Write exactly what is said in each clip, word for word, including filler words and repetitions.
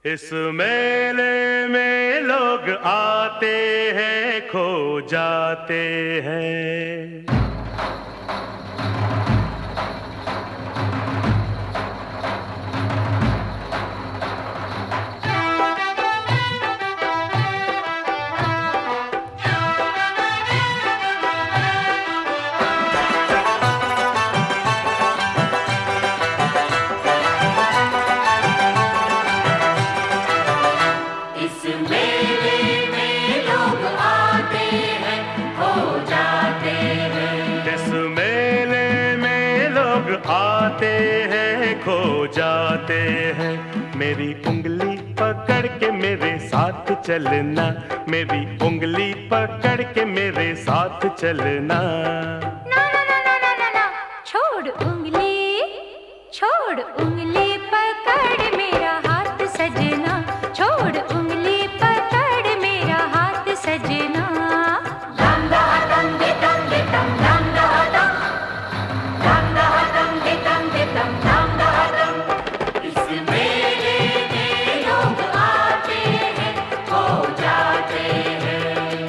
इस मेले में लोग आते हैं, खो जाते हैं। आते हैं, खो जाते हैं। मेरी उंगली पकड़ के मेरे साथ चलना, मेरी उंगली पकड़ के मेरे साथ चलना। ना ना ना ना ना ना ना, छोड़ उंगली, छोड़ उंगली पकड़ मेरा हाथ सजना, छोड़ उंगली पकड़ मेरा हाथ सजना। दम दा दम दे दम दे दम दम दा दम, दम दा दम दे दम दे दम दम दा दम। इस मेले में लोग आते हैं, खो जाते हैं।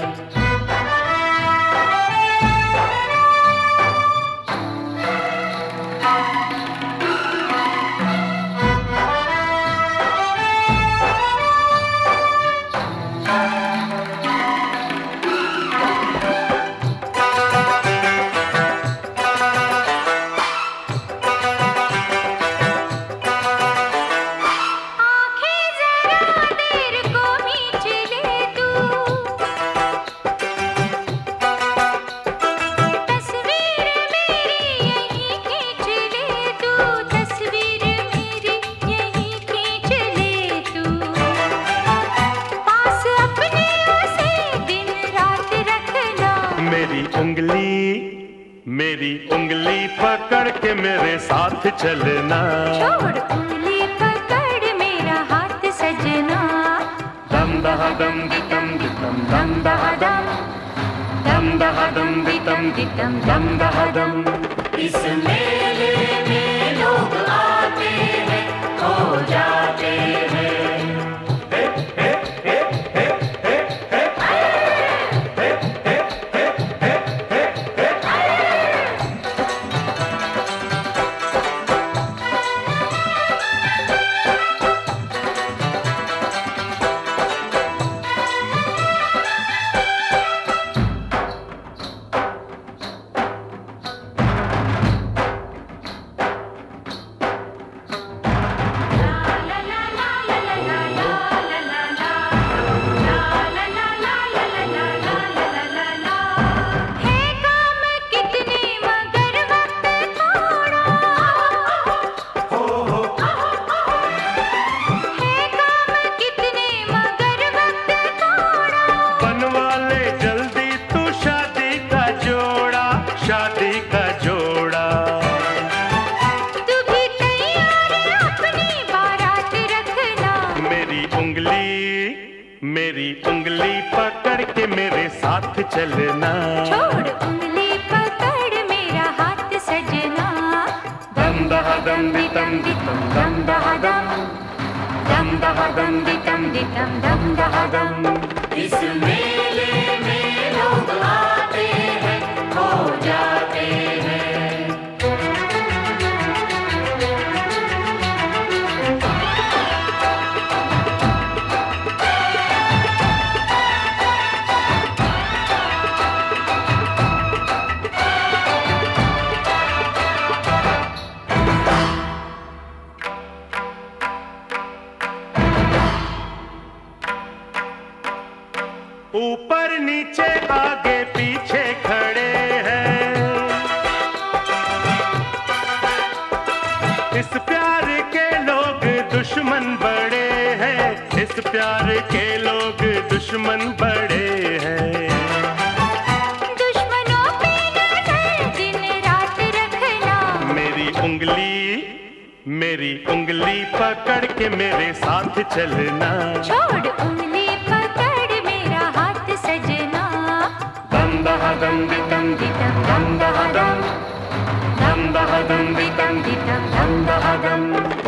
मेरी उंगली, मेरी उंगली पकड़ के मेरे साथ चलना, छोड़ उंगली पकड़ मेरा हाथ सजना। दम दहा दम दि दम दि दम दम दहा दम, दम दहा दम दि दम दि दम दम दहा दम। इस मेले में लोग आते हैं, खो जाते हैं। शादी का जोड़ा तू भी तैयार अपनी बारात रखना। मेरी उंगली, मेरी उंगली पकड़ के मेरे साथ चलना, छोड़ उंगली पकड़ मेरा हाथ सजना। दम दहा दम दि दम दि दम दम दहा दम, दम दहा दम दि दम दि दम दम दहा दम। इस मेले में लोग आते हैं, खो जाते हैं। ऊपर नीचे आगे पीछे खड़े हैं, इस प्यार के लोग दुश्मन बड़े हैं, इस प्यार के लोग दुश्मन बड़े हैं। दुश्मनों पे नजर दिन रात रखना। मेरी उंगली, मेरी उंगली पकड़ के मेरे साथ चलना, छोड़ उंगली पकड़ मेरा हाथ सजना। दम दहा दम दि दम दि दम दम दहा दम, दम दहा दम दि दम दि दम दम दहा दम।